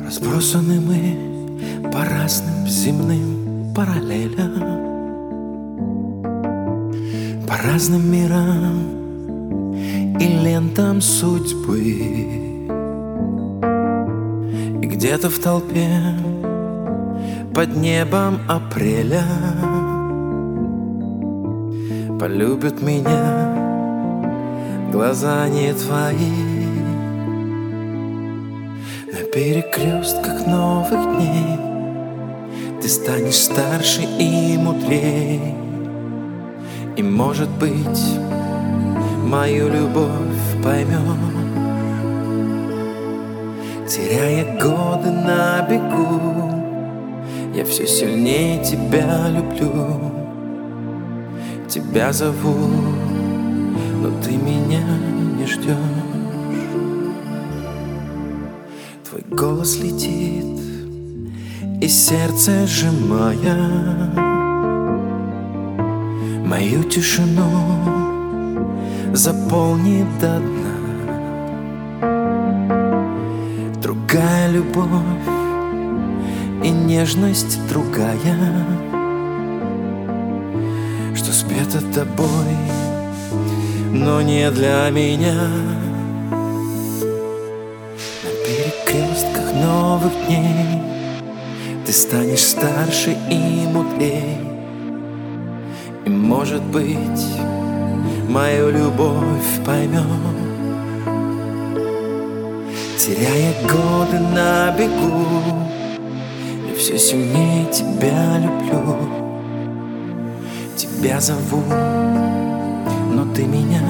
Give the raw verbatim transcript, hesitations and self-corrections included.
Разбросаны мы по разным земным параллелям, по разным мирам и лентам судьбы. И где-то в толпе под небом апреля полюбят меня глаза не твои. На перекрестках новых дней ты станешь старше и мудрей, и, может быть, мою любовь поймешь, теряя годы на бегу. Я все сильнее тебя люблю, тебя зову, но ты меня не ждешь. Твой голос летит, и сердце сжимая мою тишину заполнит до дна. Другая любовь и нежность другая, что спета тобой, но не для меня. На перекрестках новых дней ты станешь старше и мудрей, и, может быть, мою любовь поймешь, теряя годы на бегу. Я все сильнее тебя люблю, тебя зову, но ты меня